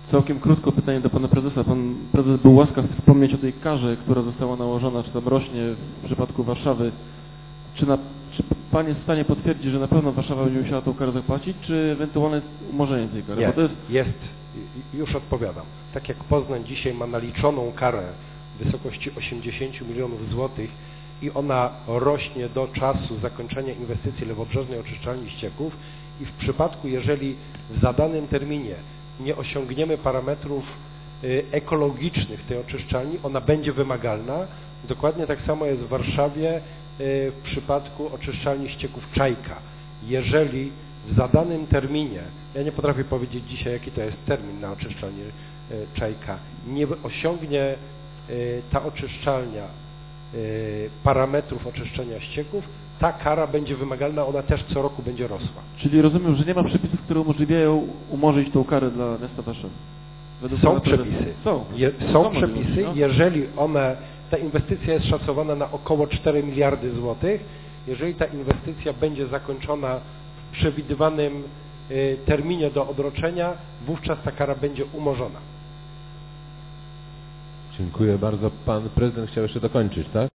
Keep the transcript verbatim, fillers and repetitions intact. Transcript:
Całkiem krótko pytanie do pana prezesa. Pan prezes był łaskaw wspomnieć o tej karze, która została nałożona, czy tam rośnie w przypadku Warszawy. Czy, na, czy pan jest w stanie potwierdzić, że na pewno Warszawa będzie musiała tą karę zapłacić, czy ewentualnie umorzenie tej kary? Nie, Bo to jest... jest, już odpowiadam. Tak jak Poznań dzisiaj ma naliczoną karę w wysokości osiemdziesiąt milionów złotych i ona rośnie do czasu zakończenia inwestycji lewobrzeżnej oczyszczalni ścieków i w przypadku, jeżeli w zadanym terminie nie osiągniemy parametrów ekologicznych tej oczyszczalni, ona będzie wymagalna. Dokładnie tak samo jest w Warszawie w przypadku oczyszczalni ścieków Czajka. Jeżeli w zadanym terminie, ja nie potrafię powiedzieć dzisiaj, jaki to jest termin na oczyszczalnię Czajka, nie osiągnie ta oczyszczalnia parametrów oczyszczenia ścieków, ta kara będzie wymagalna, ona też co roku będzie rosła. Czyli rozumiem, że nie ma przepisów, które umożliwiają umorzyć tą karę dla miasta Warszawy? Według Są przepisy. Są, Je, są, są przepisy, no? Jeżeli one, ta inwestycja jest szacowana na około cztery miliardy złotych, jeżeli ta inwestycja będzie zakończona w przewidywanym y, terminie do odroczenia, wówczas ta kara będzie umorzona. Dziękuję bardzo. Pan prezydent chciał jeszcze dokończyć, tak?